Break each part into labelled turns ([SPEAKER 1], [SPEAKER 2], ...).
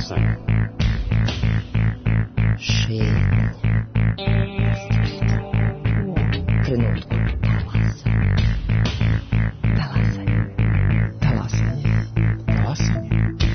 [SPEAKER 1] Talasanje.
[SPEAKER 2] Šetnja. Trenutku. Talasanje. Talasanje.
[SPEAKER 1] Talasanje.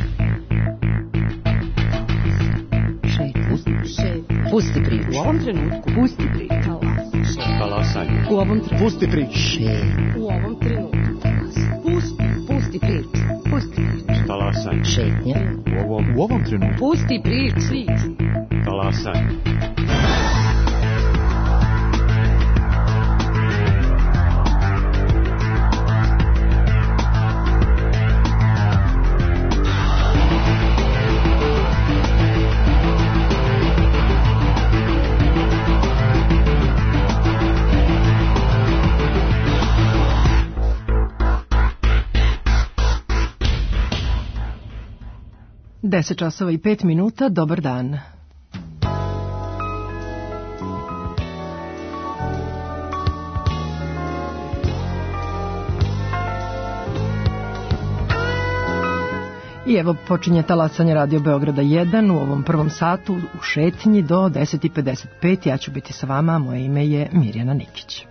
[SPEAKER 2] Pusti priču.
[SPEAKER 3] U ovom trenutku. Pusti priču.
[SPEAKER 1] Talasanje.
[SPEAKER 3] U ovom trenutku.
[SPEAKER 1] Pusti priču.
[SPEAKER 3] U ovom trenutku. Pusti priču. Pusti priču.
[SPEAKER 1] Talasanje.
[SPEAKER 2] Šetnja.
[SPEAKER 1] U ovom trenutku.
[SPEAKER 3] Pusti priču.
[SPEAKER 1] Talasanje.
[SPEAKER 4] Deset časova i 5 minuta, dobar dan. I evo počinje talasanje Radio Beograda 1 u ovom prvom satu u šetnji do 10:55. Ja ću biti sa vama, moje ime je Mirjana Nikić.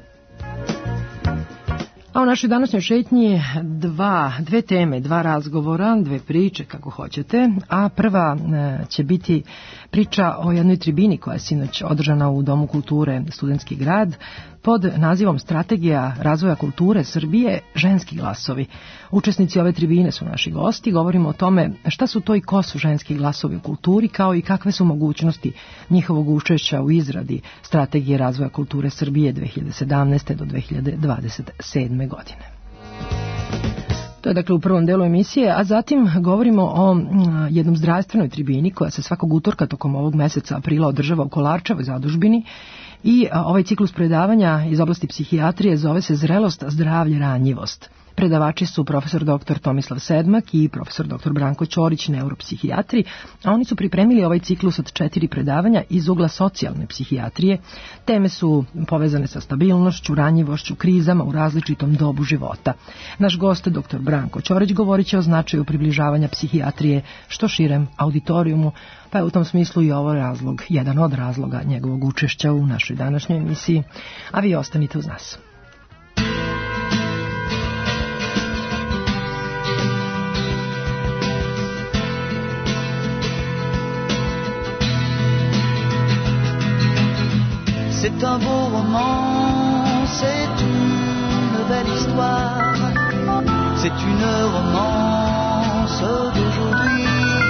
[SPEAKER 4] A u našoj današnjoj šetnji dve teme, dva razgovora, dve priče kako hoćete, a prva će biti priča o jednoj tribini koja je sinoć održana u Domu kulture Studentski grad pod nazivom Strategija razvoja kulture Srbije, ženski glasovi. Učesnici ove tribine su naši gosti, govorimo o tome šta su to i ko su ženski glasovi u kulturi, kao i kakve su mogućnosti njihovog učešća u izradi Strategije razvoja kulture Srbije 2017. do 2027. godine. To je dakle u prvom delu emisije, a zatim govorimo o jednom zdravstvenoj tribini koja se svakog utorka tokom ovog meseca aprila održava u Kolarčevoj zadužbini i ovaj ciklus predavanja iz oblasti psihijatrije zove se Zrelost, zdravlje, ranjivost. Predavači su profesor dr. Tomislav Sedmak i profesor dr. Branko Ćorić, neuropsihijatri, a oni su pripremili ovaj ciklus od 4 predavanja iz ugla socijalne psihijatrije. Teme su povezane sa stabilnošću, ranjivošću, krizama u različitom dobu života. Naš gost, dr. Branko Ćorić, govorit će o značaju približavanja psihijatrije što širem auditorijumu, pa je u tom smislu i ovo razlog, jedan od razloga njegovog učešća u našoj današnjoj emisiji, a vi ostanite uz nas.
[SPEAKER 5] C'est un beau roman, c'est une belle histoire, c'est une romance d'aujourd'hui.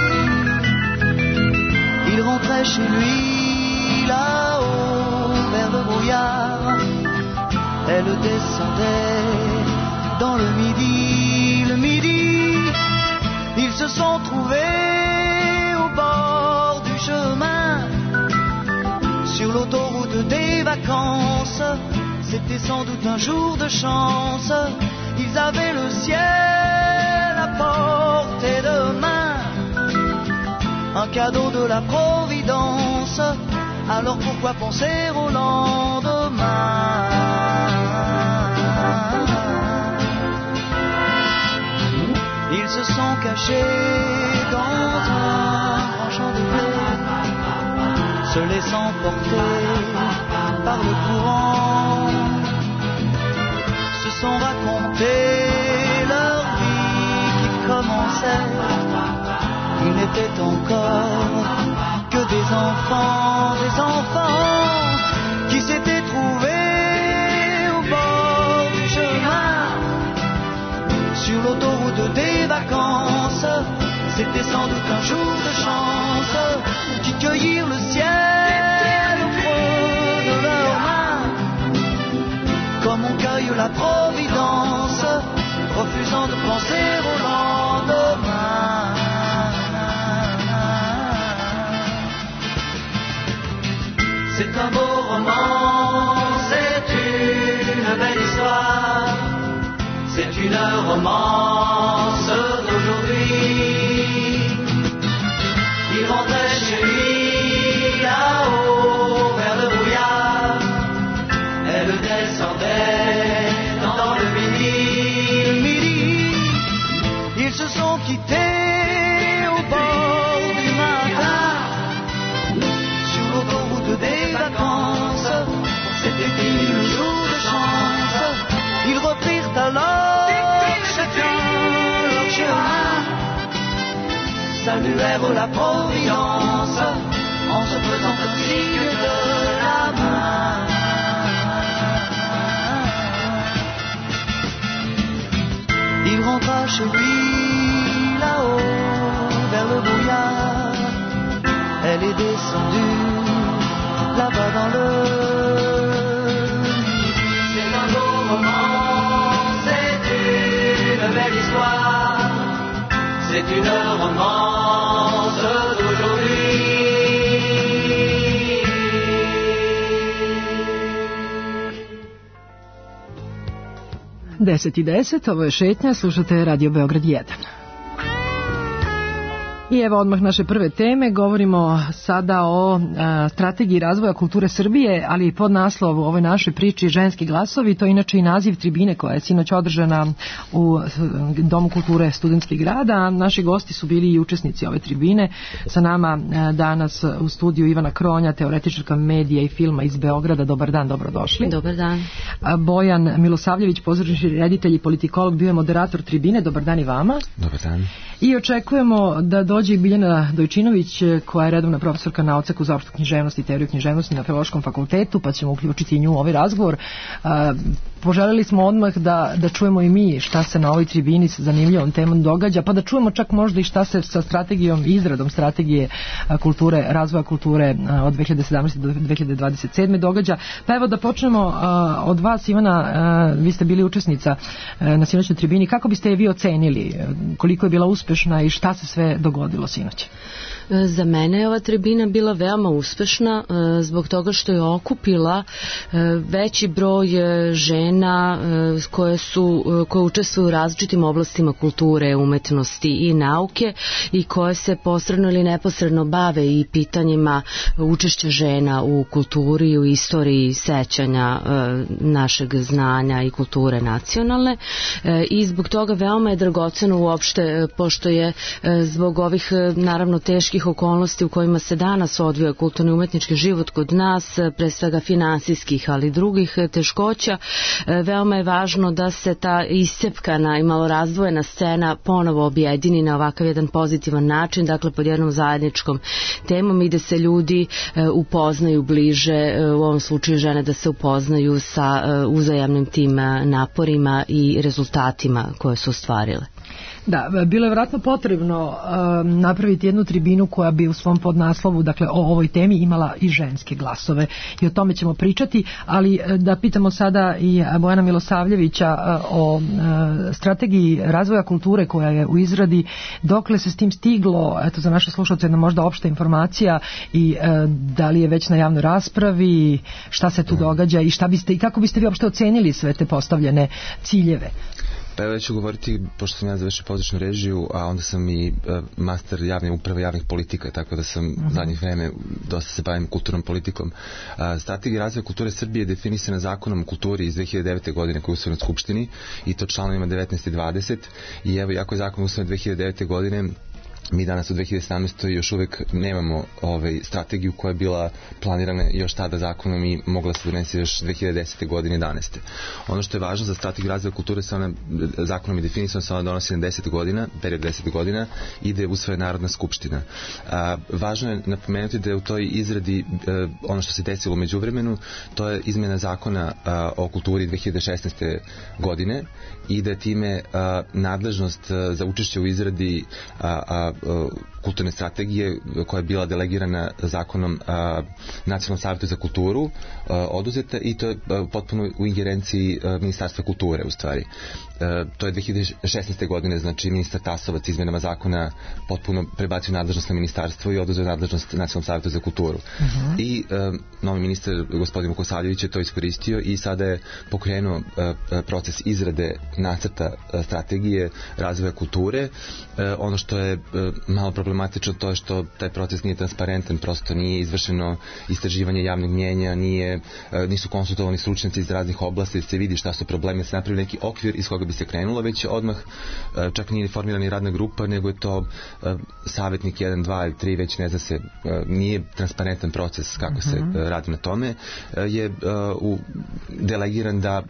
[SPEAKER 5] Il rentrait chez lui là-haut vers le brouillard, elle descendait dans le midi, ils se sont trouvés au bord du chemin. Sur l'autoroute des vacances, c'était sans doute un jour de chance. Ils avaient le ciel à portée de main, un cadeau de la Providence. Alors pourquoi penser au lendemain? Ils se sont cachés dans un grand champ de blé, se laissant porter par le courant, se sont raconté leur vie qui commençait. Ils n'étaient encore que des enfants qui s'étaient trouvés au bord du chemin. Sur l'autoroute des vacances, c'était sans doute un jour de chance, qui cueillirent le ciel au creux de leurs mains, comme on cueille la providence, refusant de penser au lendemain. C'est un beau roman, c'est une belle histoire, c'est une romance d'aujourd'hui. Il rentrait chez lui là-haut vers le brouillard, elle descendait dans le midi. Ils se sont quittés au bord du l'univers ou la providence, en se faisant comme signe de la main. Il rentra chez lui là-haut vers le brouillard. Elle est descendue là-bas dans le midi. C'est un beau roman, c'est une belle histoire, c'est une romance d'aujourd'hui.
[SPEAKER 4] 10:10, ovo je Šetnja, slušate Radio Beograd 1. I evo odmah naše prve teme, govorimo sada o strategiji razvoja kulture Srbije, ali i pod naslov u ovoj našoj priči Ženski glasovi, to je inače i naziv tribine koja je sinoć održana u Domu kulture Studentskih grada. Naši gosti su bili i učesnici ove tribine. Sa nama danas u studiju Ivana Kronja, teoretičarka medija i filma iz Beograda. Dobar dan, dobrodošli.
[SPEAKER 2] Dobar dan.
[SPEAKER 4] Bojan Milosavljević, pozorišni reditelj i politikolog, bio je moderator tribine. Dobar dan i vama.
[SPEAKER 6] Dobar dan.
[SPEAKER 4] I očekujemo da dođe i Biljana Dojčinović, koja je redovna profesorka na odseku za opštu književnost i teoriju književnosti na Filološkom fakultetu, pa ćemo uključiti i nju u ovaj razgovor. Poželjeli smo odmah da čujemo i mi šta se na ovoj tribini sa zanimljivom temom događa, pa da čujemo čak možda i šta se sa strategijom, izradom strategije kulture, razvoja kulture od 2017. do 2027. događa. Pa evo da počnemo od vas, Ivana, vi ste bili učesnica na sinoćnoj tribini. Kako biste je vi ocenili? Koliko je bila uspešna i šta se sve dogodilo sinoć?
[SPEAKER 2] Za mene je ova tribina bila veoma uspešna zbog toga što je okupila veći broj žena koje učestvuju u različitim oblastima kulture, umetnosti i nauke i koje se posredno ili neposredno bave i pitanjima učešća žena u kulturi, u istoriji sećanja našeg znanja i kulture nacionalne, i zbog toga veoma je dragoceno uopšte, pošto je zbog ovih naravno teških okolnosti u kojima se danas odvija kulturni umetnički život kod nas, pre svega finansijskih, ali i drugih teškoća, veoma je važno da se ta iscepkana i malo razdvojena scena ponovo objedini na ovakav jedan pozitivan način, dakle pod jednom zajedničkom temom i da se ljudi upoznaju bliže, u ovom slučaju žene da se upoznaju sa uzajamnim tim naporima i rezultatima koje su ostvarile.
[SPEAKER 4] Da, bilo je vjerojatno potrebno napraviti jednu tribinu koja bi u svom podnaslovu, dakle o ovoj temi, imala i ženske glasove i o tome ćemo pričati, ali da pitamo sada i Bojana Milosavljevića o strategiji razvoja kulture koja je u izradi, dokle se s tim stiglo, eto za naše slušalce jedna možda opšta informacija i da li je već na javnoj raspravi, šta se tu događa i kako biste vi uopšte ocenili sve te postavljene ciljeve?
[SPEAKER 6] Pa evo ja ću govoriti, pošto sam ja završio pozorišnu režiju, a onda sam i master javne uprave javnih politika, tako da sam zadnjih vreme dosta se bavim kulturnom politikom. Strategija razvoja kulture Srbije je definisana zakonom o kulturi iz 2009. godine koji je usvojen u Skupštini i to članovima 19 i 20. I evo, jako je zakon usvojen 2009. godine, mi danas u 2017. još uvek nemamo strategiju koja je bila planirana još tada zakonom i mogla se donesi još 2010. godine 11. Ono što je važno za strategiju razvoja kulture, zakonom je definisano, se ona donosi na 10 godina, period 10 godina i da je usvoje Narodna skupština. Važno je napomenuti da je u toj izradi ono što se desilo među vremenu, to je izmjena zakona o kulturi 2016. godine i da time nadležnost za učešće u izradi kulturne strategije koja je bila delegirana zakonom Nacionalnom savetu za kulturu oduzeta i to je potpuno u ingerenciji Ministarstva kulture u stvari. To je 2016. godine, znači ministar Tasovac izmjenama zakona potpuno prebacio nadležnost na ministarstvo i oduzeo nadležnost Nacionalnom savetu za kulturu. I novi ministar gospodin Vukosavljević je to iskoristio i sada je pokrenuo proces izrade nacrta strategije razvoja kulture. Ono što je malo problematično to je što taj proces nije transparentan, prosto nije izvršeno istraživanje javnog mnjenja, nisu konsultovani stručnjaci iz raznih oblasti, da se vidi šta su problemi, da se napravi neki okvir iz koga bi se krenulo, već odmah čak nije formirana i radna grupa, nego je to savjetnik 1, 2 ili 3, već ne zna se, nije transparentan proces kako se radi na tome, je delegiran da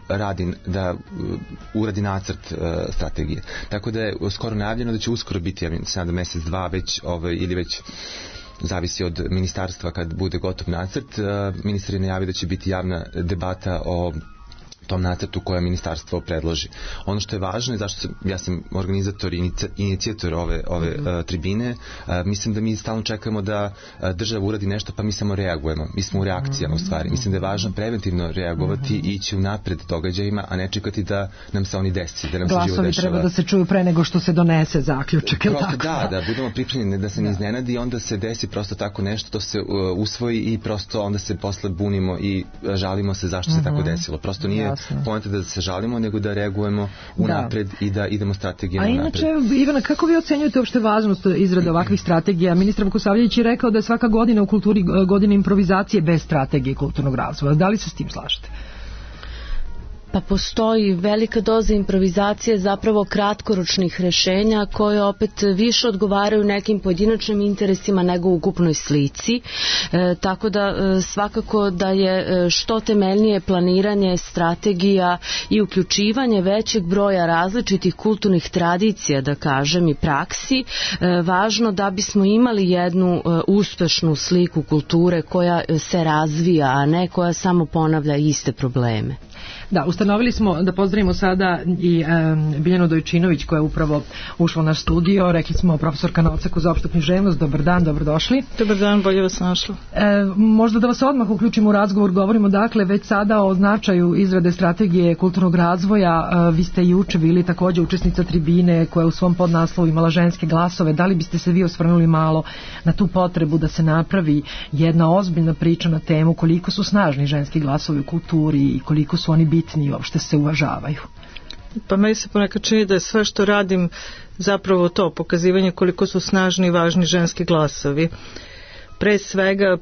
[SPEAKER 6] uradi nacrt strategije. Tako da je skoro najavljeno da će uskoro biti, ja se nadam mesec, dva već, ili već zavisi od ministarstva kad bude gotov nacrt. Ministar je najavio da će biti javna debata o tom nacrtu koje ministarstvo predloži. Ono što je važno je zašto ja sam organizator i inicijator ove tribine, mislim da mi stalno čekamo da država uradi nešto pa mi samo reagujemo. Mi smo u reakcijama u stvari. Mislim da je važno preventivno reagovati i ići unapred događajima, a ne čekati da nam se oni desi, da nam se život dešava.
[SPEAKER 4] Glasovi treba da se čuju pre nego što se donese zaključak, ili tako?
[SPEAKER 6] Da budemo pripremljeni, da se ne iznenadi, onda se desi prosto tako nešto, to se usvoji i prosto onda se posle bunimo i žalimo se zašto se tako desilo. Prosto nije poenta da se žalimo, nego da reagujemo unapred i da idemo strategijama unapred.
[SPEAKER 4] A inače, Ivana, kako vi ocenjujete uopšte važnost izrade ovakvih strategija? Ministar Vukosavljević je rekao da je svaka godina u kulturi godina improvizacije bez strategije kulturnog razvoja. Da li se s tim slažete?
[SPEAKER 2] Pa postoji velika doza improvizacije, zapravo kratkoročnih rešenja koje opet više odgovaraju nekim pojedinačnim interesima nego ukupnoj slici. Tako da svakako da je što temeljnije planiranje, strategija i uključivanje većeg broja različitih kulturnih tradicija, da kažem, i praksi, važno da bismo imali jednu uspešnu sliku kulture koja se razvija, a ne koja samo ponavlja iste probleme.
[SPEAKER 4] Da, ustanovili smo da pozdravimo sada i Biljanu Dojčinović koja je upravo ušla u naš studio. Rekli smo profesorka na odseku za opštu književnost. Dobar dan, dobrodošli.
[SPEAKER 7] Dobar dan, bolje vas našla.
[SPEAKER 4] Možda da vas odmah uključimo u razgovor. Govorimo dakle već sada o značaju izrade strategije kulturnog razvoja. Vi ste juče bili takođe učesnica tribine koja u svom podnaslovu imala ženske glasove. Da li biste se vi osvrnuli malo na tu potrebu da se napravi jedna ozbiljna priča na temu koliko su snažni ženski glasovi u kulturi i koliko su oni bitni i uopšte se uvažavaju?
[SPEAKER 7] Pa meni se ponekad čini da je sve što radim zapravo to, pokazivanje koliko su snažni i važni ženski glasovi. Pre svega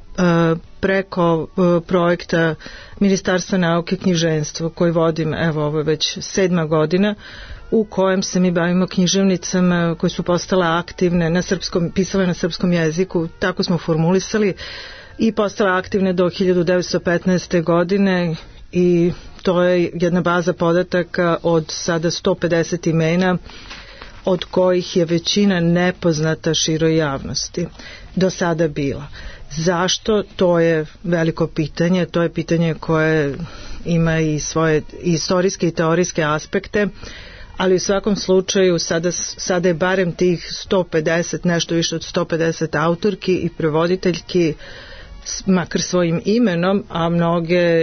[SPEAKER 7] preko projekta Ministarstva nauke i književstva koji vodim, evo ovo je već 7. godina, u kojem se mi bavimo književnicama koje su postale aktivne na srpskom, pisale na srpskom jeziku, tako smo formulisali, i postale aktivne do 1915. godine i to je jedna baza podataka od sada 150 imena, od kojih je većina nepoznata široj javnosti do sada bila. Zašto? To je veliko pitanje, to je pitanje koje ima i svoje istorijske i teorijske aspekte, ali u svakom slučaju sada je barem tih 150, nešto više od 150 autorki i prevoditeljki, makar svojim imenom, a mnoge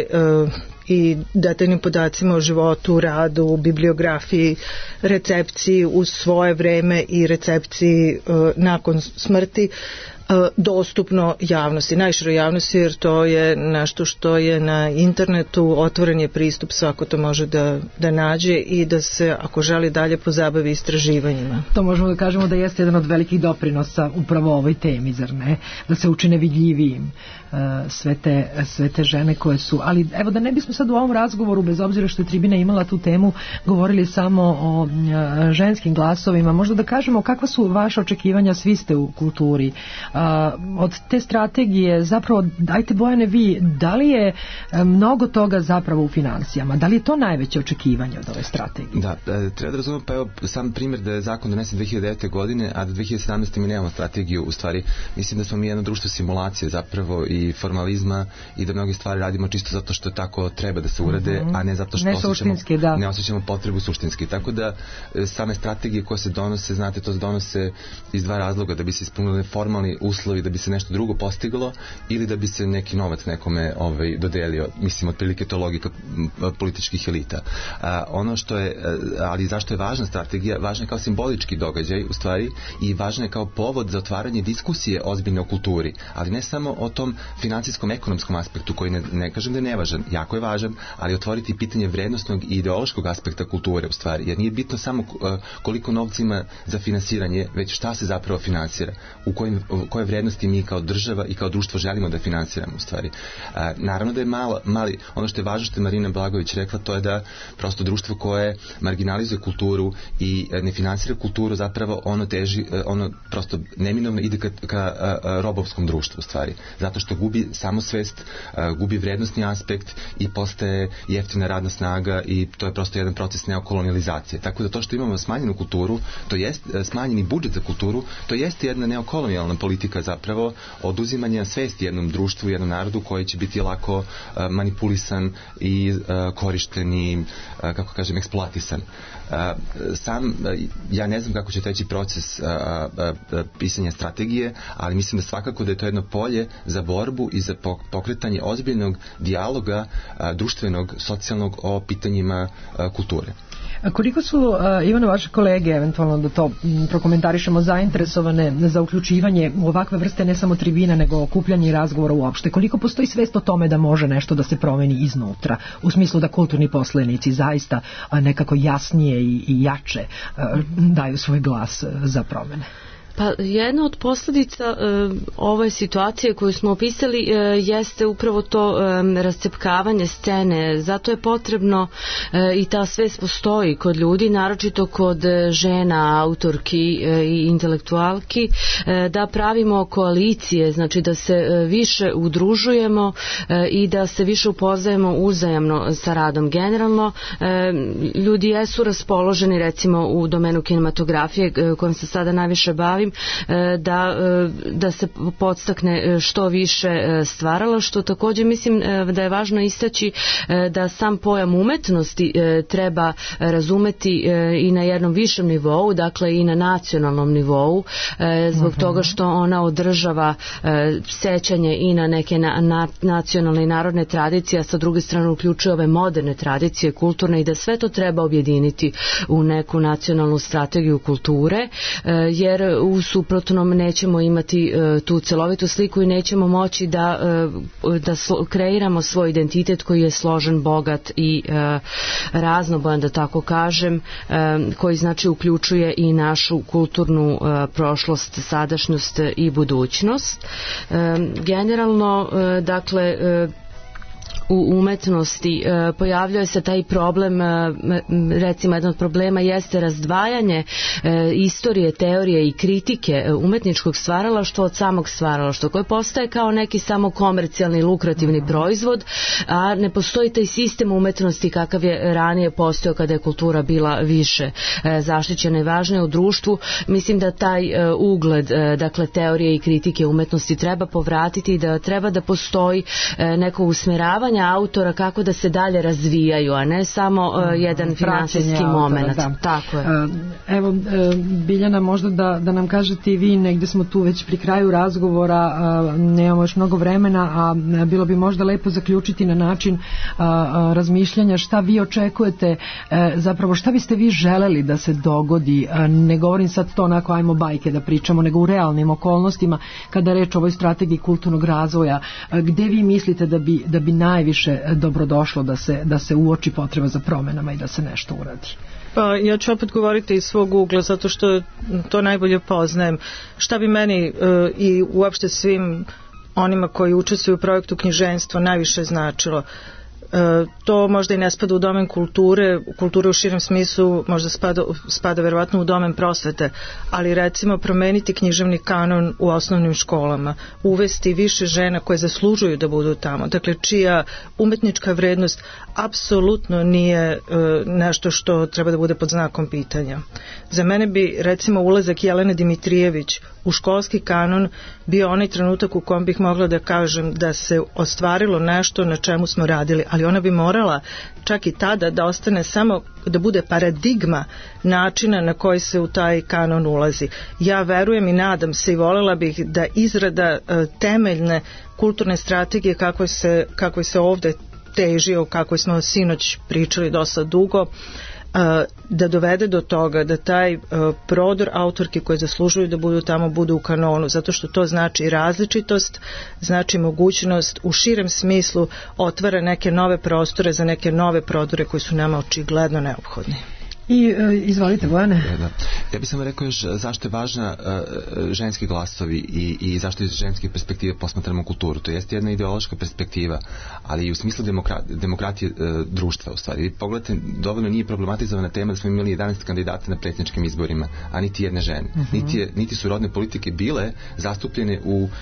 [SPEAKER 7] i detaljnim podacima o životu, radu, bibliografiji, recepciji u svoje vreme i recepciji nakon smrti, dostupno javnosti, najširoj javnosti, jer to je nešto što je na internetu, otvoren je pristup, svako to može da nađe i da se, ako želi, dalje pozabavi istraživanjima.
[SPEAKER 4] To možemo da kažemo da jeste jedan od velikih doprinosa upravo ovoj temi, zar ne? Da se učine vidljivijim sve te žene koje su, ali evo da ne bismo sad u ovom razgovoru, bez obzira što je tribina imala tu temu, govorili samo o ženskim glasovima, možda da kažemo kakva su vaše očekivanja, svi ste u kulturi, od te strategije, zapravo dajte Bojane vi, da li je mnogo toga zapravo u finansijama, da li je to najveće očekivanje od ove strategije?
[SPEAKER 6] Da, treba da razumemo, pa evo sam primjer da je zakon donesen 2009. godine, a da 2017. mi nemamo strategiju, u stvari mislim da smo mi jedno društvo simulacije zapravo i formalizma i da mnoge stvari radimo čisto zato što tako treba da se urade, a ne zato što ne osjećamo potrebu suštinski. Tako da same strategije koje se donose, znate, to se donose iz dva razloga, da bi se ispunili formalni uslovi, da bi se nešto drugo postiglo ili da bi se neki novac nekome dodelio. Mislim, otprilike to logika političkih elita. Ono što je, ali zašto je važna strategija? Važna je kao simbolički događaj, u stvari, i važna je kao povod za otvaranje diskusije ozbiljne o kulturi, ali ne samo o tom financijskom, ekonomskom aspektu koji ne kažem da je nevažan, jako je važan, ali otvoriti pitanje vrednostnog i ideološkog aspekta kulture, u stvari, jer nije bitno samo koliko novca ima za finansiranje, već šta se zapravo finansira, u kojim koje vrednosti mi kao država i kao društvo želimo da finansiramo u stvari. Naravno da je mali, ono što je važno što je Marina Blagojević rekla, to je da prosto društvo koje marginalizuje kulturu i ne finansira kulturu, zapravo ono teži, ono prosto neminovno ide ka robovskom društvu u stvari, zato što gubi samosvest, gubi vrednostni aspekt i postaje jeftina radna snaga i to je prosto jedan proces neokolonializacije. Tako da to što imamo smanjenu kulturu, to jest smanjeni budžet za kulturu, to jeste jedna neokolonijalna politika zapravo oduzimanja svesti jednom društvu, jednom narodu koji će biti lako manipulisan i korišten i, kako kažem, eksploatisan. Ja ne znam kako će teći proces pisanja strategije, ali mislim da svakako da je to jedno polje za borbu i za pokretanje ozbiljnog dijaloga društvenog, socijalnog o pitanjima kulture.
[SPEAKER 4] Koliko su, Ivana, vaše kolege, eventualno da to prokomentarišemo, zainteresovane za uključivanje u ovakve vrste ne samo tribina, nego okupljanje i razgovora uopšte? Koliko postoji svest o tome da može nešto da se promeni iznutra, u smislu da kulturni poslenici zaista nekako jasnije i jače daju svoj glas za promene?
[SPEAKER 2] Pa jedna od posljedica ove situacije koju smo opisali jeste upravo to rascepkavanje scene. Zato je potrebno i ta svest postoji kod ljudi, naročito kod žena, autorki i intelektualki, da pravimo koalicije, znači da se više udružujemo i da se više upoznajemo uzajamno sa radom. Generalno ljudi jesu raspoloženi, recimo u domenu kinematografije kojom se sada najviše bavim, da se podstakne što više stvarala, što također mislim da je važno istaći da sam pojam umetnosti treba razumeti i na jednom višem nivou, dakle i na nacionalnom nivou, zbog toga što ona održava sećanje i na neke nacionalne i narodne tradicije, a sa druge strane uključuje ove moderne tradicije kulturne, i da sve to treba objediniti u neku nacionalnu strategiju kulture, jer u suprotnom nećemo imati tu celovitu sliku i nećemo moći da kreiramo svoj identitet koji je složen, bogat i raznobojan, da tako kažem, koji znači uključuje i našu kulturnu prošlost, sadašnjost i budućnost. Generalno, dakle, u umetnosti pojavljuje se taj problem, recimo jedan od problema jeste razdvajanje istorije, teorije i kritike umetničkog stvaralaštva od samog stvaralaštva, koje postaje kao neki samo komercijalni lukrativni proizvod, a ne postoji taj sistem umetnosti kakav je ranije postojao kada je kultura bila više zaštićena i važna u društvu. Mislim da taj ugled, dakle, teorije i kritike umetnosti treba povratiti i da treba da postoji neko usmjeravanje autora kako da se dalje razvijaju, a ne samo jedan finansijski moment. Tako je.
[SPEAKER 4] Evo, Biljana, možda da nam kažete i vi, negde smo tu već pri kraju razgovora, nemamo još mnogo vremena, a bilo bi možda lepo zaključiti na način razmišljanja šta vi očekujete, zapravo šta biste vi želeli da se dogodi, ne govorim sad to onako ajmo bajke da pričamo, nego u realnim okolnostima, kada reč o ovoj strategiji kulturnog razvoja, gde vi mislite da bi najviše dobrodošlo da se uoči potreba za promenama i da se nešto uradi?
[SPEAKER 7] Pa ja ću opet govoriti iz svog ugla, zato što to najbolje poznajem. Šta bi meni i uopšte svim onima koji učestvuju u projektu književstva najviše značilo? To možda i ne spada u domen kulture u širem smislu možda spada verovatno u domen prosvete, ali recimo promeniti književni kanon u osnovnim školama, uvesti više žena koje zaslužuju da budu tamo, dakle čija umetnička vrednost apsolutno nije nešto što treba da bude pod znakom pitanja. Za mene bi recimo ulazak Jelene Dimitrijević u školski kanon bio onaj trenutak u kom bih mogla da kažem da se ostvarilo nešto na čemu smo radili, ali ona bi morala čak i tada da ostane samo, da bude paradigma načina na koji se u taj kanon ulazi. Ja verujem i nadam se i volela bih da izrada temeljne kulturne strategije kako se ovde teži, o kakvoj smo sinoć pričali dosta dugo, da dovede do toga da taj prodor autorki koje zaslužuju da budu tamo budu u kanonu, zato što to znači različitost, znači mogućnost u širem smislu otvara neke nove prostore za neke nove prodore koji su nama očigledno neophodni.
[SPEAKER 4] I izvolite, Bojane.
[SPEAKER 6] Da. Ja bih samo rekao još zašto je važna ženski glasovi i zašto iz ženske perspektive posmatramo kulturu. To jeste jedna ideološka perspektiva, ali i u smislu demokratije društva u stvari. Pogledajte, dovoljno nije problematizovana tema da smo imali 11 kandidata na predsjedničkim izborima, a niti jedne žene. Niti su rodne politike bile zastupljene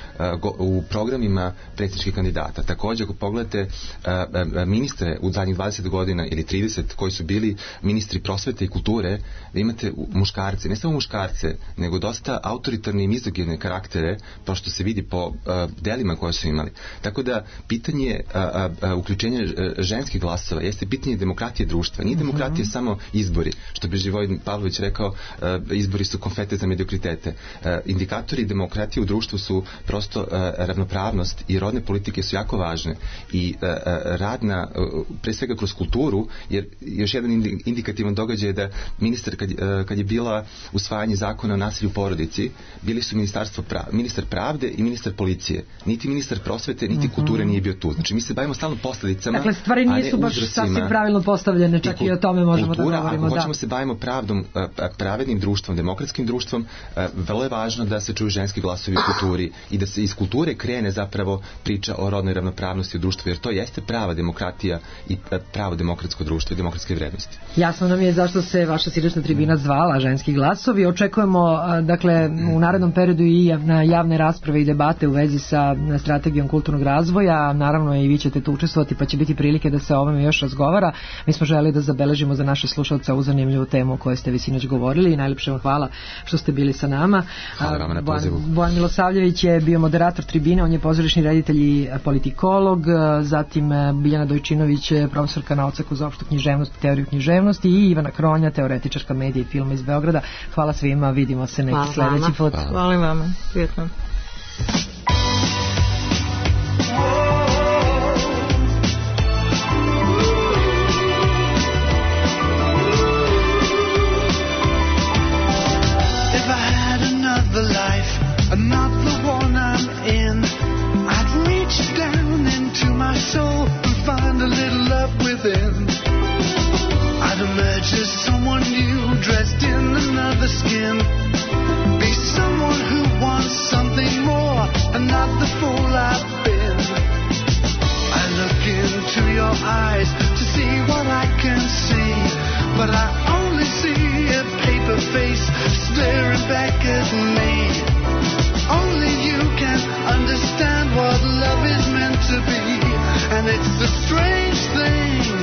[SPEAKER 6] u programima predsjedničkih kandidata. Također, ako pogledate ministre u zadnjih 20 godina ili 30 koji su bili ministri prosvete i kulture, da imate muškarce, ne samo muškarce, nego dosta autoritarne i mizogine karaktere, pošto se vidi po delima koje su imali. Tako da pitanje uključenja ženskih glasova jeste pitanje demokratije društva. Nije demokratija samo izbori, što bi Živojin Pavlović rekao, izbori su konfete za mediokritete. Indikatori demokratije u društvu su prosto ravnopravnost i rodne politike su jako važne i rad na, pre svega kroz kulturu, jer još jedan indikativan događaj je da ministar kad je bila usvajanje zakona o nasilju u porodici, bili su ministar pravde i ministar policije. Niti ministar prosvete, niti kulture nije bio tu. Znači mi se bavimo stalno posledicama.
[SPEAKER 4] Dakle, stvari nisu baš sasvim pravilno postavljene, čak i o tome možemo
[SPEAKER 6] kultura,
[SPEAKER 4] da govorimo.
[SPEAKER 6] Ako hoćemo se bavimo pravdom, pravednim društvom, demokratskim društvom, vrlo je važno da se čuju ženski glasovi u kulturi i da se iz kulture krene zapravo priča o rodnoj ravnopravnosti u društvu, jer to jeste prava demokratija i pravo demokratsko društvo i demokratske vrednosti.
[SPEAKER 4] Jasno nam je zašto se vaša sinoćna tribina zvala Ženski glasovi. Očekujemo, dakle, u narednom periodu i javne rasprave i debate u vezi sa strategijom kulturnog razvoja. Naravno i vi ćete tu učestvovati, pa će biti prilike da se o ovome još razgovara. Mi smo želeli da zabeležimo za naše slušalce ovu zanimljivu temu o kojoj ste vi sinoć govorili i najlepše vam hvala što ste bili sa nama.
[SPEAKER 6] Hvala vam na pozivu.
[SPEAKER 4] Bojan Milosavljević je bio moderator tribine, on je pozorišni reditelj i politikolog, zatim Biljana Dojčinović, profesorka na odseku za opštu književnost i teoriju književnosti i Ivana Kronja, teoretičarka medija i filma iz Beograda. Hvala svima, vidimo se neki sledeći put.
[SPEAKER 7] Hvala vama, prijetno.
[SPEAKER 5] If I had another life, not the one I'm in, I'd reach down into my soul and find a little love within. I'd emerge as someone new, dressed in another skin. Be someone who wants something more, and not the fool I've been. I look into your eyes to see what I can see, but I only see a paper face staring back at me. Only you can understand what love is meant to be, and it's a strange thing.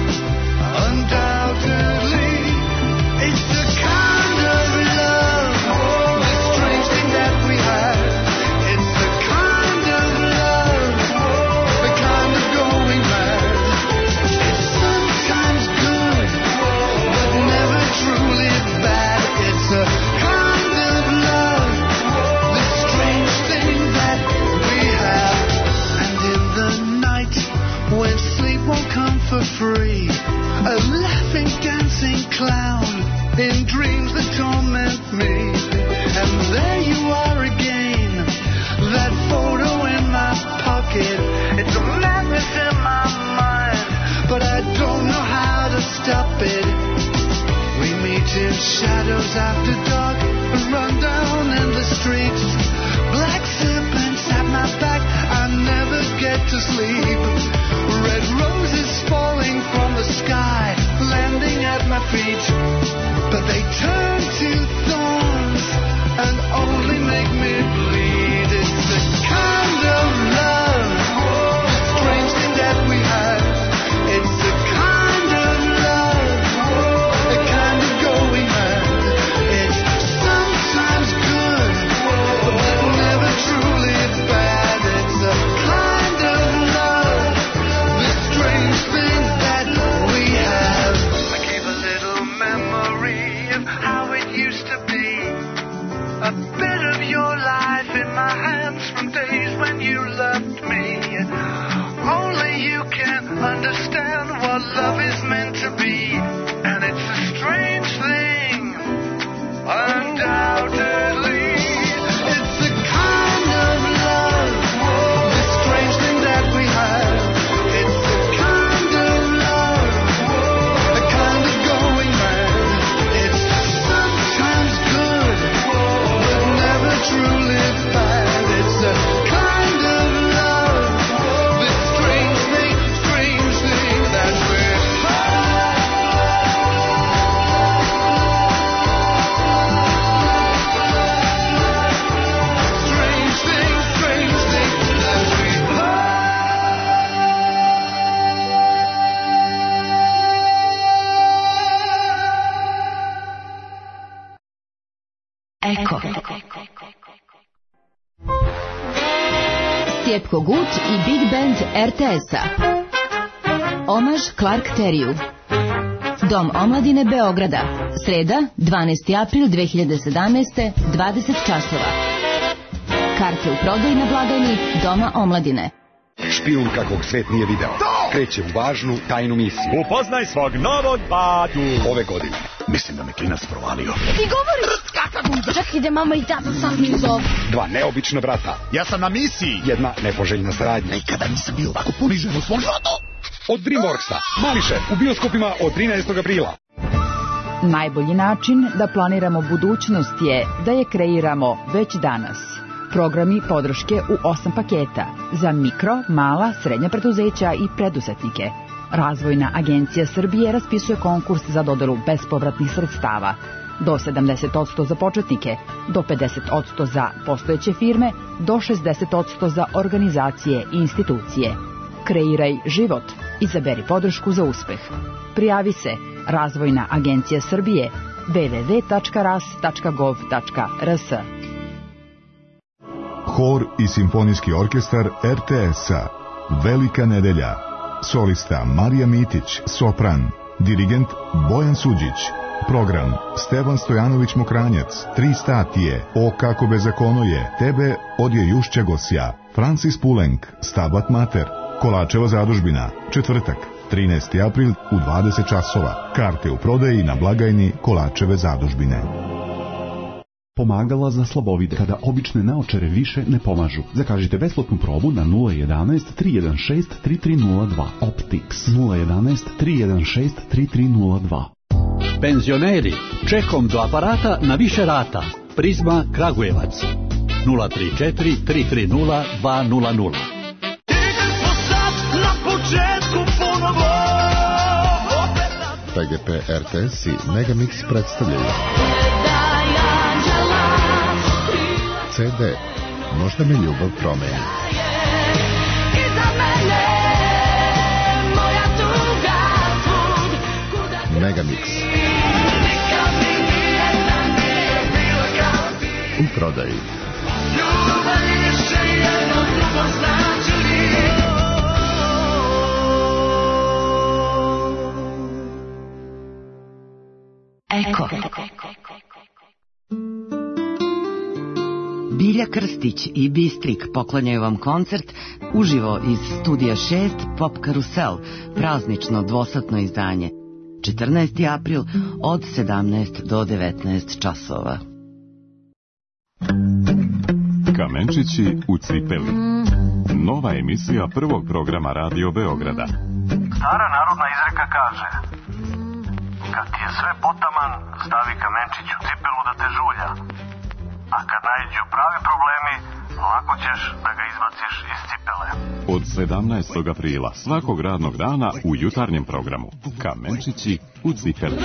[SPEAKER 5] Undoubtedly, it's the kind of love, the strange thing that we have. It's the kind of love, the kind of going mad. It's sometimes good, but never truly bad. It's a kind of love, the strange thing that we have. And in the night, when sleep won't come for free, a laughing, dancing clown in dreams that torment me. And there you are again, that photo in my pocket. It's a madness in my mind, but I don't know how to stop it. We meet in shadows after dark and run down in the streets. Black serpents at my back, I never get to sleep. Red roses falling from the sky, landing at my feet, but they turn to thorns and only make me bleed. It's the kind of love, the strange thing that we have. It's the kind of love, the kind of going mad. It's sometimes good, but never truly bad. It's the kind of love, the strange thing that we have. I gave a little memo
[SPEAKER 8] Eko. Stjepko Gut i Big Band RTS-a. Omaž Clark Teriju. Dom omladine Beograda. Sreda, 12. april 2017. 20 časova. Karte u prodaju na blagajni Doma omladine.
[SPEAKER 9] Špijun kakvog svet nije video. Kreće u važnu tajnu misiju.
[SPEAKER 10] Upoznaj svog novog batu.
[SPEAKER 9] Ove godine. Mislim da me klinac provalio.
[SPEAKER 11] Ti govoriš kakav? Čak ide mama i tata sam mi zov.
[SPEAKER 9] Dva neobična brata.
[SPEAKER 10] Ja sam na misiji.
[SPEAKER 9] Jedna nepoželjna saradnja.
[SPEAKER 10] Nikada nisam bio ovako ponižen u svom životu.
[SPEAKER 9] Od Dreamworksa. Mališe u bioskopima od 13. aprila.
[SPEAKER 12] Najbolji način da planiramo budućnost je da je kreiramo već danas. Programi podrške u 8 paketa za mikro, mala, srednja preduzeća i preduzetnike. Razvojna agencija Srbije raspisuje konkurs za dodelu bespovratnih sredstava. Do 70% za početnike, do 50% za postojeće firme, do 60% za organizacije i institucije. Kreiraj život. Izaberi podršku za uspeh. Prijavi se Razvojna agencija Srbije www.ras.gov.rs.
[SPEAKER 13] Hor i simfonijski orkestar RTS-a. Velika nedelja. Solista Marija Mitić, sopran. Dirigent Bojan Suđić. Program Stevan Stojanović Mokranjac. 3 statije. O kako bezakono je. Tebe odje Jušća Gosja. Francis Pulenk, Stabat Mater. Kolačeva zadužbina. Četvrtak, 13. april u 20 časova. Karte u prodaji na blagajni Kolačeve zadužbine.
[SPEAKER 14] Pomagala za slabovide kada obične naočare više ne pomažu. Zakažite besplatnu probu na 011 316 3302. Optics 011 316 3302.
[SPEAKER 15] Penzioneri, čekom do aparata na više rata. Prizma Kragujevac 034 330 200.
[SPEAKER 13] PGP RTS i Megamix predstavljaju CD Možda me ljubav promeni. Megamix u prodaji.
[SPEAKER 8] Eko. Bilja Krstić i Bistrik poklanjaju vam koncert uživo iz Studija 6 Pop Karusel, praznično dvosatno izdanje. 14. april od 17 do 19 časova.
[SPEAKER 16] Kamenčići u cipeli. Nova emisija prvog programa Radio Beograda.
[SPEAKER 17] Stara narodna izreka kaže: kad ti je sve potaman, stavi kamenčić u cipelu da te žulja. A kad naiđu pravi problemi, lako ćeš da ga izbaciš iz cipele.
[SPEAKER 16] Od 17. aprila svakog radnog dana u jutarnjem programu Kamenčići u cipeli.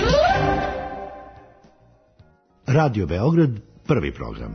[SPEAKER 18] Radio Beograd, prvi program.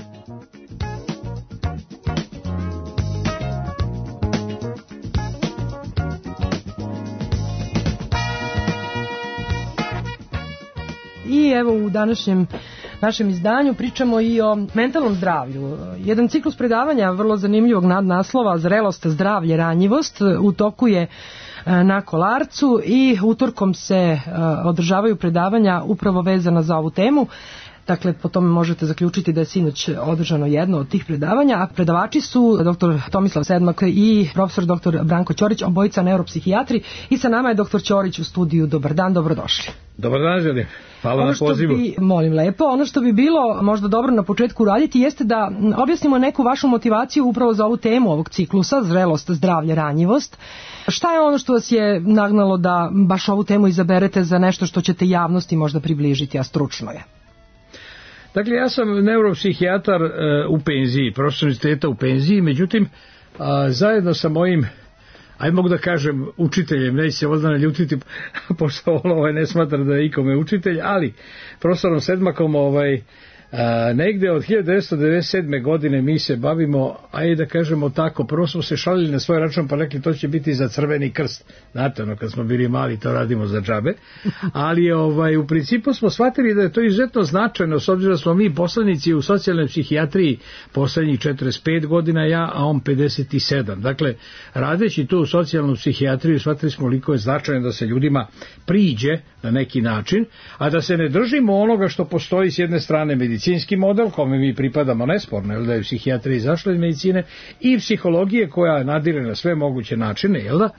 [SPEAKER 4] I evo u današnjem našem izdanju pričamo i o mentalnom zdravlju. Jedan ciklus predavanja vrlo zanimljivog nadnaslova Zrelost, zdravlje, ranjivost u toku je na Kolarcu i utorkom se održavaju predavanja upravo vezana za ovu temu. Dakle, po tome možete zaključiti da je sinoć održano jedno od tih predavanja, a predavači su dr. Tomislav Sedmak i profesor dr. Branko Ćorić, obojica neuropsihijatri, i sa nama je dr. Ćorić u studiju. Dobar dan, dobrodošli.
[SPEAKER 19] Dobar dan, želim. Hvala na pozivu.
[SPEAKER 4] Molim lepo, ono što bi bilo možda dobro na početku raditi jeste da objasnimo neku vašu motivaciju upravo za ovu temu ovog ciklusa, zrelost, zdravlje, ranjivost. Šta je ono što vas je nagnalo da baš ovu temu izaberete za nešto što ćete javnosti možda približiti, a stručno je?
[SPEAKER 19] Dakle, ja sam neuropsihijatar u penziji, profesor univerziteta u penziji, međutim, zajedno sa mojim, mogu da kažem, učiteljem, neće se ovdje naljutiti, pošto ne smatra da je ikome učitelj, ali profesorom Sedmakom negde od 1997. godine mi se bavimo, ajde da kažemo tako, prvo smo se šalili na svoj račun pa rekli to će biti za Crveni krst, znate ono kad smo bili mali to radimo za džabe, ali u principu smo shvatili da je to izuzetno značajno s obzirom da smo mi poslanici u socijalnoj psihijatriji poslednjih 45 godina ja, a on 57. Dakle, radeći tu u socijalnu psihijatriju shvatili smo koliko je značajno da se ljudima priđe na neki način, a da se ne držimo onoga što postoji s jedne strane medicinski model, kome mi pripadamo nesporno, jer da je psihijatrija izašla iz medicine, i psihologije koja nadire na sve moguće načine, jel da,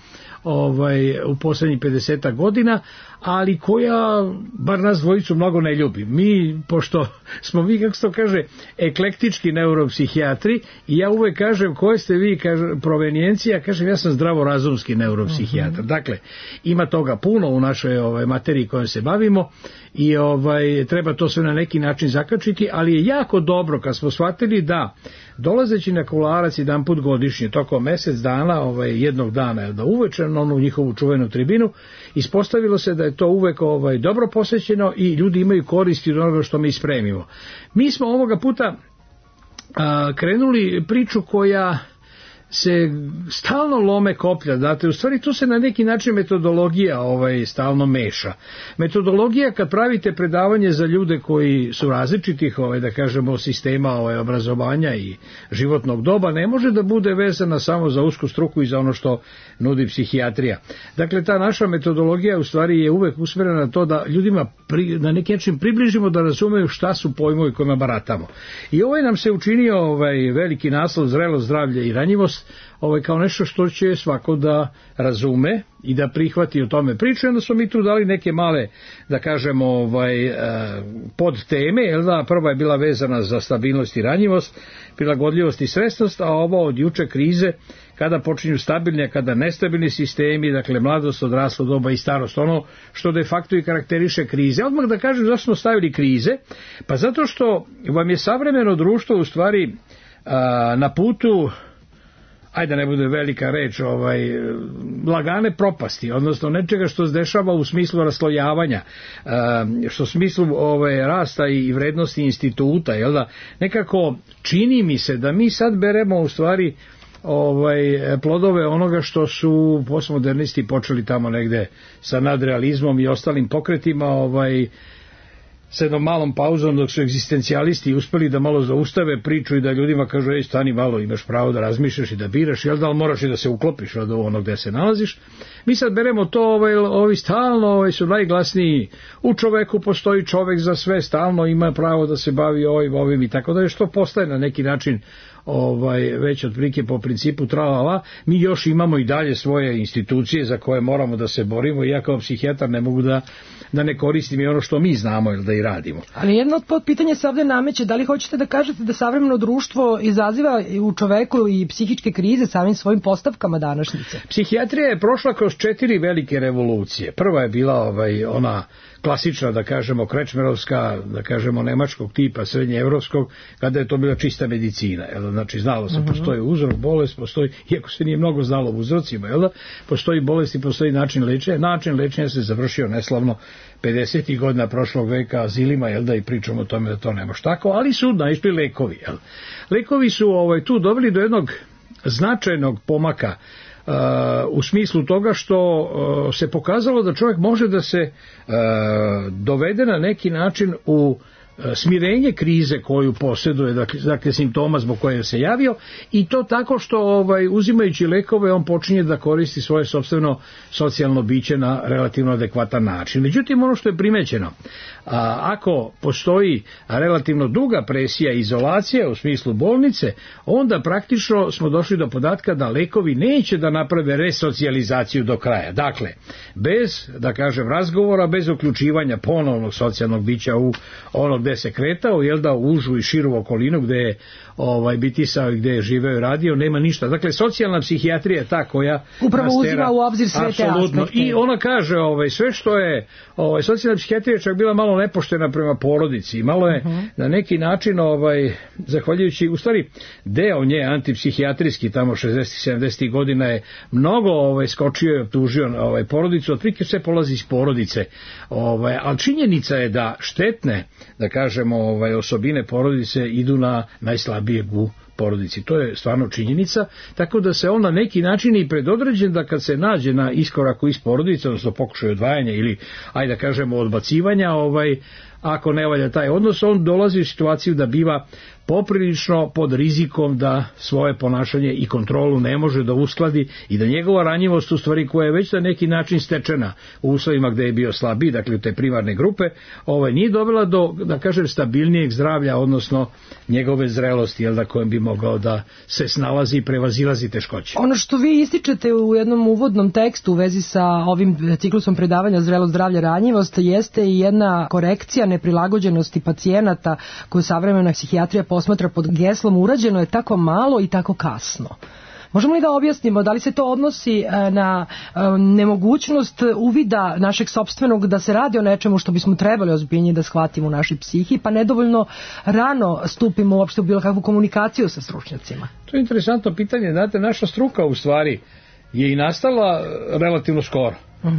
[SPEAKER 19] u poslednjih 50 godina, ali koja, bar nas dvojicu, mnogo ne ljubi. Mi, pošto smo vi, kako se to kaže, eklektički neuropsihijatri, i ja uvek kažem, koje ste vi, provenijencija, kažem, ja sam zdravorazumski neuropsihijatar. Dakle, ima toga puno u našoj materiji kojom se bavimo i treba to sve na neki način zakačiti, ali je jako dobro kad smo shvatili da dolazeći na Kolarac jedan put godišnje, tokom mesec dana, jednog dana, da uveče na onu njihovu čuvenu tribinu, ispostavilo se da je to uvek dobro posvećeno i ljudi imaju koristi od onoga što mi spremimo. Mi smo ovoga puta krenuli priču koja se stalno lome koplja, znate, u stvari tu se na neki način metodologija stalno meša. Metodologija kad pravite predavanje za ljude koji su različitih, da kažemo, sistema obrazovanja i životnog doba, ne može da bude vezana samo za usku struku i za ono što nudi psihijatrija. Dakle, ta naša metodologija u stvari je uvek usmerena na to da ljudima na neki način približimo da razumeju šta su pojmovi kojima baratamo. I nam se učinio veliki naslov Zrelo zdravlje i ranjivost, kao nešto što će svako da razume i da prihvati o tome priču. Onda smo mi tu dali neke male, da kažemo, pod teme, jel da, prva je bila vezana za stabilnost i ranjivost, prilagodljivost i svesnost, a ovo od juče krize, kada počinju stabilni, a kada nestabilni sistemi, dakle mladost, odraslo doba i starost, ono što de facto i karakteriše krize. Odmah da kažem zašto smo stavili krize, pa zato što vam je savremeno društvo u stvari na putu, ajde da ne bude velika reč, lagane propasti, odnosno nečega što se dešava u smislu raslojavanja, što u smislu rasta i vrednosti instituta, jel da, nekako čini mi se da mi sad beremo u stvari plodove onoga što su postmodernisti počeli tamo negde sa nadrealizmom i ostalim pokretima, s jednom malom pauzom dok su egzistencijalisti uspeli da malo zaustave priču i da ljudima kažu, ej, stani malo, imaš pravo da razmišljaš i da biraš, jel da, ali moraš i da se uklopiš od ono gde se nalaziš. Mi sad beremo to, ovi stalno su najglasniji, u čoveku postoji čovek za sve, stalno ima pravo da se bavi ovim i tako da, što postaje na neki način već otprilike po principu tralala. Mi još imamo i dalje svoje institucije za koje moramo da se borimo i ja kao psihijatar ne mogu da ne koristim i ono što mi znamo ili da i radimo.
[SPEAKER 4] Ali jedno od podpitanja se ovdje nameće, da li hoćete da kažete da savremeno društvo izaziva u čoveku i psihičke krize samim svojim postavkama današnjice?
[SPEAKER 19] Psihijatrija je prošla kroz 4 velike revolucije. Prva je bila ona klasična, da kažemo, krečmerovska, da kažemo, nemačkog tipa, srednjeevropskog, kada je to bila čista medicina. Znači, znalo se, postoji uzrok, bolest, postoji, iako se nije mnogo znalo u uzrocima, postoji bolest i postoji način lečenja. Način lečenja se završio neslavno 50. godina prošlog veka azilima, i pričamo o tome da to ne može tako, ali su naišli lekovi. Lekovi su tu doveli do jednog značajnog pomaka u smislu toga što se pokazalo da čovjek može da se dovede na neki način u smirenje krize koju posjeduje, dakle simptoma zbog koje se javio, i to tako što uzimajući lekove on počinje da koristi svoje sopstveno socijalno biće na relativno adekvatan način. Međutim, ono što je primećeno, ako postoji relativno duga presija i izolacija u smislu bolnice, onda praktično smo došli do podatka da lekovi neće da naprave resocijalizaciju do kraja. Dakle, bez, da kažem, razgovora, bez uključivanja ponovnog socijalnog bića u ono gde se kretao, u užu i širu okolinu gde je bitisao i gde je živeo i radio, nema ništa. Dakle, socijalna psihijatrija je ta koja
[SPEAKER 4] upravo uzima u obzir sve te aspekte.
[SPEAKER 19] I ona kaže, sve što je, socijalna psihijatrija je čak bila malo nepoštena prema porodici, malo je na neki način, zahvaljujući, u stvari, deo nje antipsihijatrijski, tamo 60-70 godina je mnogo skočio i optužio porodicu, otprilike sve polazi iz porodice, ali činjenica je da štetne, da kažemo, osobine porodice idu na najslabijeg u porodici. To je stvarno činjenica, tako da se on na neki način i predodređen da kad se nađe na iskoraku iz porodice, odnosno pokušaj odvajanja ili, ajde da kažemo, odbacivanja, ako ne valja taj odnos, on dolazi u situaciju da biva poprilično pod rizikom da svoje ponašanje i kontrolu ne može da uskladi i da njegova ranjivost, u stvari, koja je već na neki način stečena u uslovima gde je bio slabiji, dakle u te primarne grupe, nije dovela do, da kažem, stabilnijeg zdravlja, odnosno njegove zrelosti, jel da, kojem bi mogao da se snalazi i prevazilazi teškoće.
[SPEAKER 4] Ono što vi ističete u jednom uvodnom tekstu u vezi sa ovim ciklusom predavanja Zrelo zdravlje ranjivost jeste i jedna korekcija neprilagođenosti pacijenata koju savremena psihijatrija posmatra pod geslom urađeno je tako malo i tako kasno. Možemo li da objasnimo da li se to odnosi na nemogućnost uvida našeg sopstvenog da se radi o nečemu što bismo trebali ozbiljnije da shvatimo u našoj psihi, pa nedovoljno rano stupimo uopšte u bilo kakvu komunikaciju sa stručnjacima?
[SPEAKER 19] To je interesantno pitanje. Znate, naša struka u stvari je i nastala relativno skoro.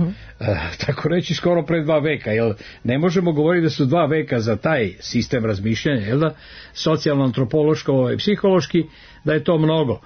[SPEAKER 19] Tako reći skoro pre 2 veka, jer ne možemo govoriti da su 2 veka za taj sistem razmišljanja, jel da, socijalno-antropološko i psihološki, da je to mnogo.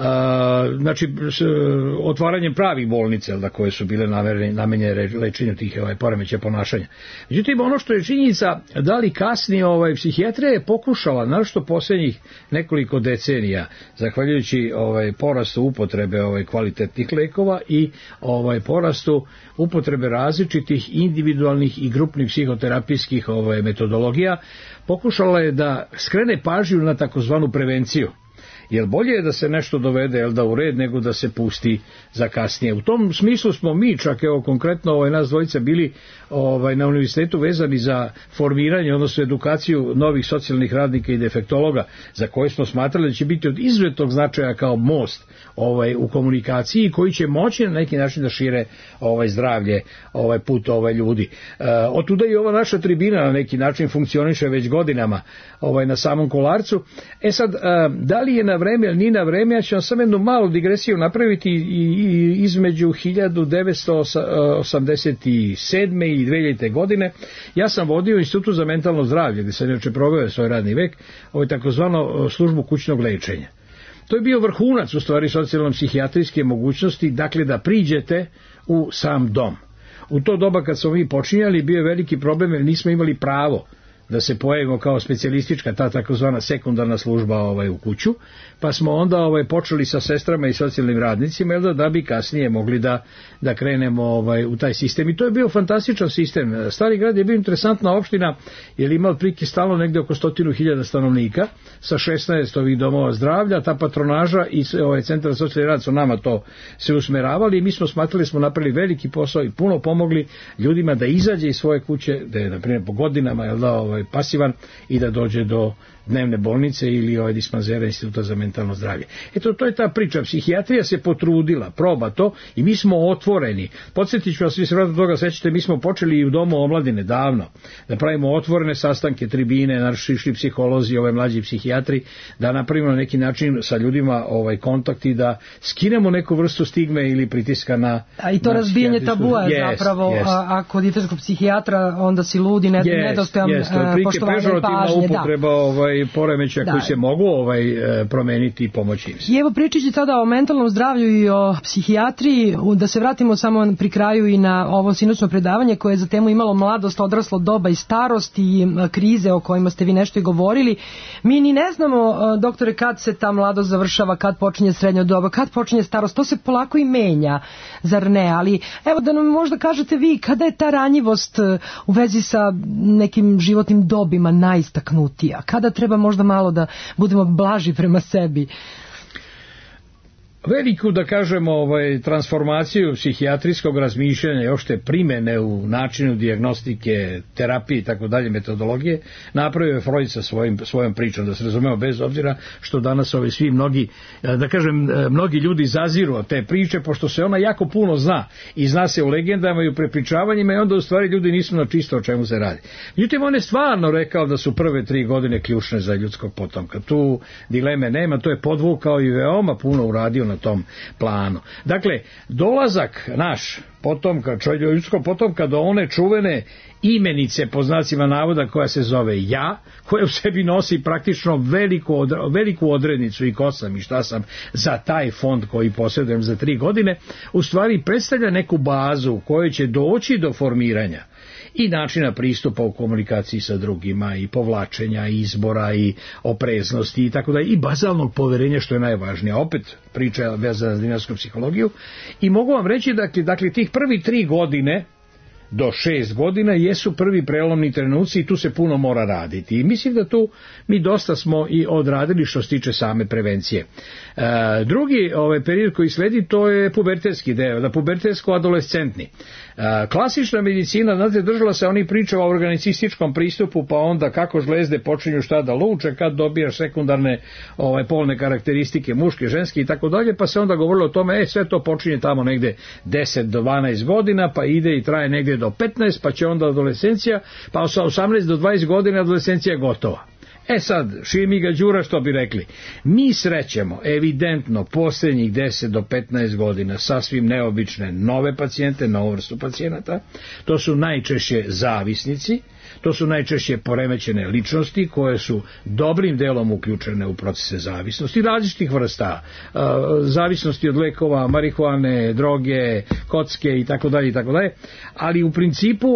[SPEAKER 19] Znači, otvaranjem pravih bolnica, jel da, koje su bile namenjene lečenju tih poremećaja ponašanja. Međutim, ono što je činjenica, da li kasnije psihijatrija je pokušala, naročito posljednjih nekoliko decenija, zahvaljujući porastu upotrebe kvalitetnih lekova i porastu upotrebe različitih individualnih i grupnih psihoterapijskih metodologija, pokušala je da skrene pažnju na takozvanu prevenciju. Jer bolje je da se nešto dovede, jel da, u red, nego da se pusti za kasnije. U tom smislu smo mi, čak evo konkretno nas dvojica, bili na univerzitetu vezani za formiranje, odnosno edukaciju novih socijalnih radnika i defektologa, za koje smo smatrali da će biti od izuzetnog značaja kao most u komunikaciji, koji će moći na neki način da šire zdravlje put ljudi. Otuda i ova naša tribina na neki način funkcioniše već godinama na samom Kolarcu. Sad, da li je na vreme ili nije na vreme, ja ću vam samo jednu malu digresiju napraviti između 1987. i 2000. godine. Ja sam vodio Institutu za mentalno zdravlje, gdje sam inače proveo svoj radni vek, takozvano službu kućnog lečenja. To je bio vrhunac, u stvari, socijalno-psihijatrijske mogućnosti, dakle da priđete u sam dom. U to doba kad smo mi počinjali, bio je veliki problem jer nismo imali pravo da se pojavimo kao specijalistička, ta takozvana sekundarna služba u kuću, pa smo onda počeli sa sestrama i socijalnim radnicima, da bi kasnije mogli da krenemo u taj sistem. I to je bio fantastičan sistem. Stari grad je bio interesantna opština, jer ima otprilike stalno negde oko 100.000 stanovnika, sa 16 ovih domova zdravlja, ta patronaža i centar za socijalni rad su nama to se usmeravali i mi smo smatrali, smo napravili veliki posao i puno pomogli ljudima da izađe iz svoje kuće, da je, na primjer, po godinama, pasivan i da dođe do dnevne bolnice ili dispanzera Instituta za mentalno zdravlje. Eto, to je ta priča. Psihijatrija se potrudila, proba to i mi smo otvoreni. Podsjetit ću vas, vi se vratno toga sećate, mi smo počeli i u Domu omladine davno da pravimo otvorene sastanke, tribine, naši išli psiholozi, mlađi psihijatri, da napravimo na neki način sa ljudima kontakt i da skinemo neku vrstu stigme ili pritiska na... A i to
[SPEAKER 4] razbijanje tabua je zapravo, ako odite kod psihijatra, onda si ludi, nedostojan poštovanja i pažnje.
[SPEAKER 19] Upotreba poremećaja koji se mogu promeniti i pomoći im se.
[SPEAKER 4] I evo, pričajući tada o mentalnom zdravlju i o psihijatriji, da se vratimo samo pri kraju i na ovo sinoćno predavanje koje je za temu imalo mladost, odraslo doba i starost i krize o kojima ste vi nešto i govorili. Mi ni ne znamo, doktore, kad se ta mladost završava, kad počinje srednja doba, kad počinje starost, to se polako i menja, zar ne? Ali evo da nam možda kažete vi, kada je ta ranjivost u vezi sa nekim životnim dobima najistaknutija? Kada treba možda malo da budemo blaži prema sebi?
[SPEAKER 19] Veliku, da kažemo, transformaciju psihijatrijskog razmišljanja i opšte primene u načinu dijagnostike, terapije i tako dalje, metodologije, napravio je Freud sa svojom pričom, da se razumemo, bez obzira što danas svi mnogi, da kažem, mnogi ljudi zaziru od te priče, pošto se ona jako puno zna i zna se u legendama i u prepričavanjima i onda u stvari ljudi nisu na čisto o čemu se radi. Međutim, on je stvarno rekao da su prve 3 godine ključne za ljudskog potomka. Tu dileme nema, to je podvukao i veoma puno uradio na na tom planu. Dakle, dolazak naš potomka, ljudskog potomka do one čuvene imenice po znacima navoda koja se zove ja, koja u sebi nosi praktično veliku odrednicu i ko sam i šta sam za taj fond koji posjedujem za 3 godine, u stvari predstavlja neku bazu u kojoj će doći do formiranja i načina pristupa u komunikaciji sa drugima i povlačenja, i izbora i opreznosti i tako da, i bazalnog poverenja, što je najvažnije. Opet priča vezana za dinarsku psihologiju i mogu vam reći dakle tih prvi 3 godine do 6 godina jesu prvi prelomni trenuci i tu se puno mora raditi. I mislim da tu mi dosta smo i odradili što se tiče same prevencije. Drugi period koji sledi, to je pubertetski deo, da pubertetsko-adolescentni. Klasična medicina, znate, držala se oni priča o organicističkom pristupu, pa onda kako žlezde počinju šta da luče, kad dobijaš sekundarne polne karakteristike, muške, ženske i tako dalje, pa se onda govorilo o tome, sve to počinje tamo negde 10 do 12 godina, pa ide i traje negde do 15, pa će onda adolescencija, pa sa 18 do 20 godina adolescencija je gotova. Sad, Šimiga Đura što bi rekli, mi srećemo evidentno posljednjih 10 do 15 godina sasvim neobične nove pacijente, novu vrstu pacijenata, to su najčešće zavisnici, to su najčešće poremećene ličnosti koje su dobrim delom uključene u procese zavisnosti, različitih vrsta, zavisnosti od lekova, marihuane, droge, kocke i tako dalje, ali u principu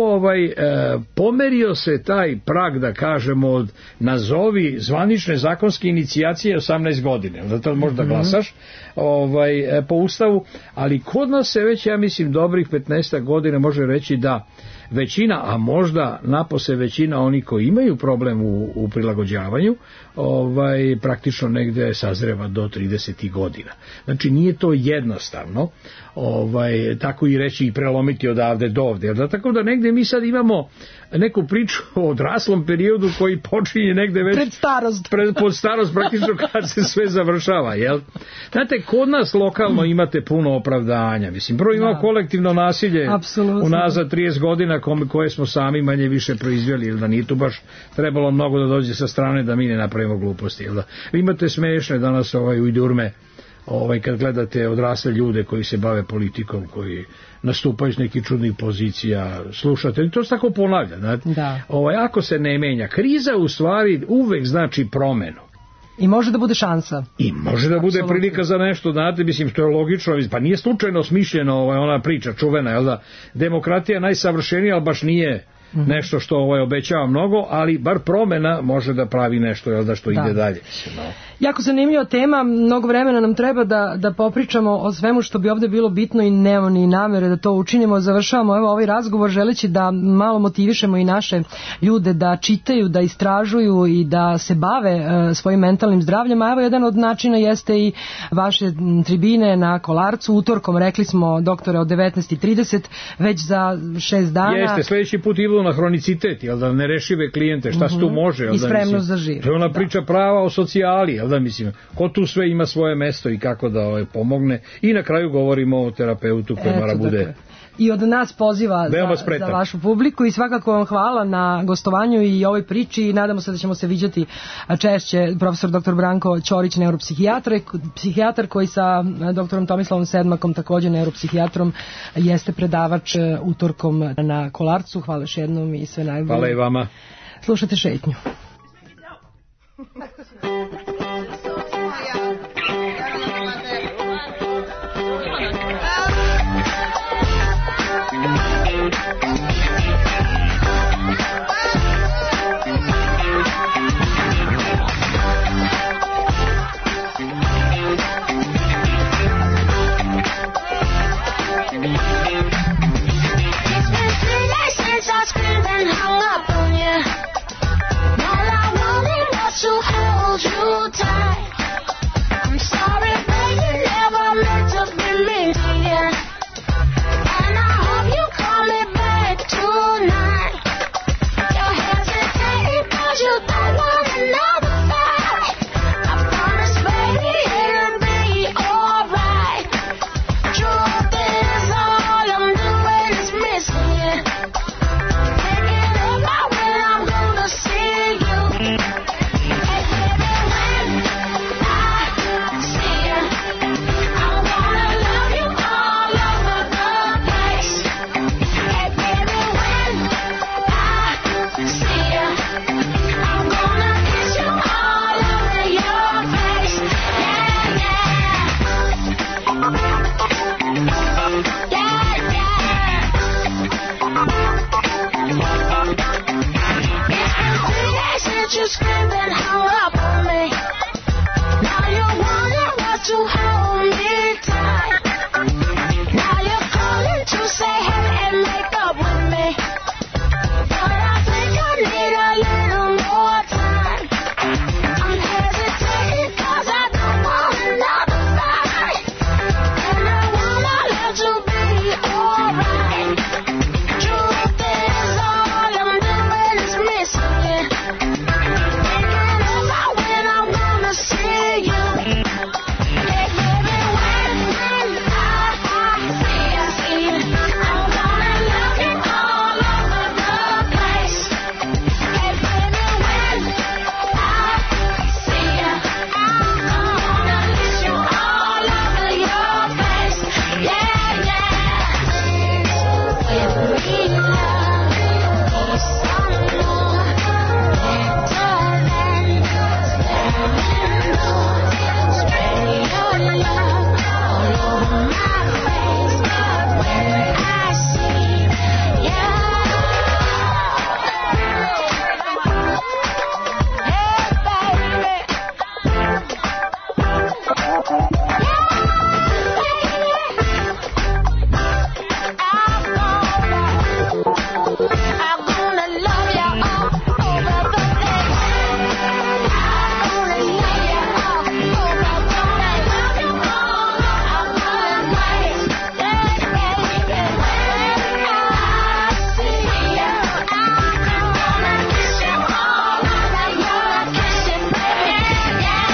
[SPEAKER 19] pomerio se taj prag, da kažemo, od nazovi zvanične zakonske inicijacije 18 godina, da to možda glasaš po ustavu, ali kod nas se već, ja mislim, dobrih 15 godina može reći da većina, a možda napose većina oni koji imaju problem u prilagođavanju, praktično negde sazreva do 30 godina. Znači nije to jednostavno, tako i reći i prelomiti odavde do ovde. Tako da negde mi sad imamo neku priču o odraslom periodu koji počinje negde već pod starost praktično kad se sve završava, jel? Znate, kod nas lokalno imate puno opravdanja. Mislim, prvo imamo kolektivno nasilje unazad 30 godina koje smo sami manje više proizveli, jel da nije tu baš trebalo mnogo da dođe sa strane da mi ne napravimo gluposti, jel da? Vi imate smešne danas u idurme kad gledate odrasle ljude koji se bave politikom, koji nastupaju s nekih čudnih pozicija, slušate, i to se tako ponavlja. Ako se ne menja, kriza u stvari uvek znači promenu.
[SPEAKER 4] I može da bude šansa.
[SPEAKER 19] I može da bude prilika za nešto, znate, mislim, to je logično, pa nije slučajno smišljeno ona priča čuvena, jel da, demokratija je najsavršenija, ali baš nije nešto što obećava mnogo, ali bar promena može da pravi nešto, jel da, što ide dalje.
[SPEAKER 4] Jako zanimljiva tema, mnogo vremena nam treba da popričamo o svemu što bi ovdje bilo bitno i nemamo ni namere da to učinimo. Završavamo ovaj razgovor želeći da malo motivišemo i naše ljude da čitaju, da istražuju i da se bave svojim mentalnim zdravljem, a evo jedan od načina jeste i vaše tribine na Kolarcu, utorkom, rekli smo, doktore, od 19:30, već za 6 dana.
[SPEAKER 19] Jeste, sljedeći put idu na hronicitet, jel da, nerešive klijente, šta se tu može, jel da,
[SPEAKER 4] i spremnost za živ.
[SPEAKER 19] To je ona priča prava o socijali, jel da, mislim, ko tu sve ima svoje mesto i kako da pomogne, i na kraju govorimo o terapeutu koji mora bude
[SPEAKER 4] i od nas poziva za vašu publiku i svakako vam hvala na gostovanju i ovoj priči i nadamo se da ćemo se viđati češće. Profesor dr. Branko Ćorić, neuropsihijatar koji sa doktorom Tomislavom Sedmakom, također neuropsihijatrom, jeste predavač utorkom na Kolarcu. Hvala još jednom i sve najbolje.
[SPEAKER 19] Hvala i vama.
[SPEAKER 4] Slušajte Šetnju.
[SPEAKER 11] I screamed and hung up on you. heard you screaming, hung up on me. Now you wanna rush to hold me tight. Now you're calling to say hey and make up with me. But I think I need a little more time. I'm hesitating 'cause I don't want another fight. And I wanna let you be alright. Truth is all I'm doing is missing you. Thinking about when I'm gonna see you. Hey baby, when I see you, I'm gonna love you all over the place. Hey baby, when I see you, I'm gonna kiss you all over your face. Yeah, yeah. When we love, need some more, darling. Spread your love all over my face. When I see you, I'm gonna love you all over the place. I'm gonna love you all over the place. I'm gonna place. Yeah, baby. When I see you, I'm gonna kiss you all over your kissing, baby. Yeah,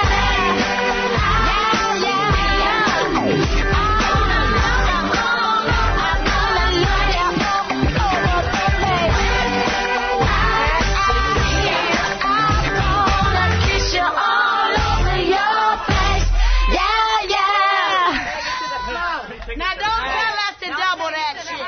[SPEAKER 11] yeah, yeah, yeah. I'm gonna love you all. I'm gonna love you all over the place. I'm gonna kiss you all over your face. Yeah, yeah. Now don't tell us to double that shit.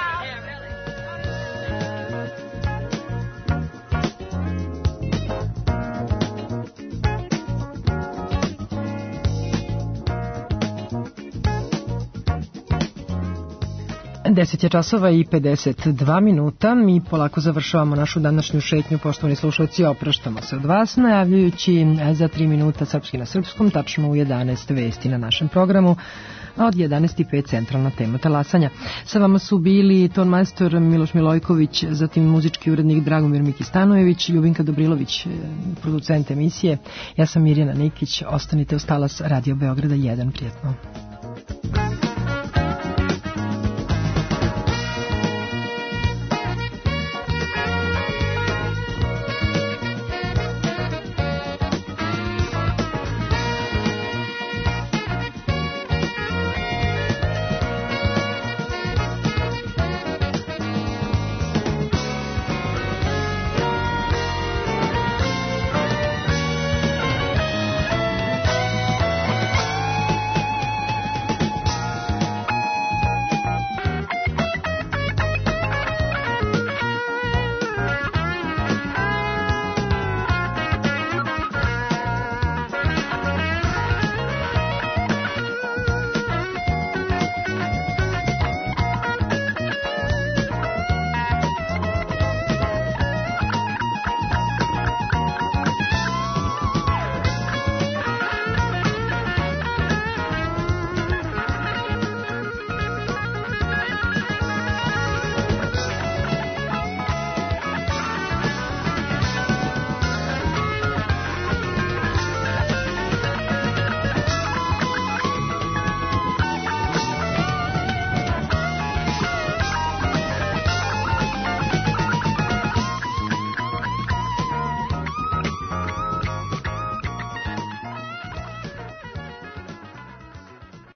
[SPEAKER 4] 10 je časova i 52 minuta. Mi polako završavamo našu današnju šetnju, poštovani slušalci, opraštamo se od vas, najavljujući za 3 minuta Srpski na srpskom, tačno u 11 vesti na našem programu, a od 11:05 centralna tema talasanja. Sa vama su bili tonmajstor Miloš Milojković, zatim muzički urednik Dragomir Mikistanojević, Ljubinka Dobrilović, producent emisije. Ja sam Mirjana Nikić, ostanite uz talas Radio Beograda 1, prijetno.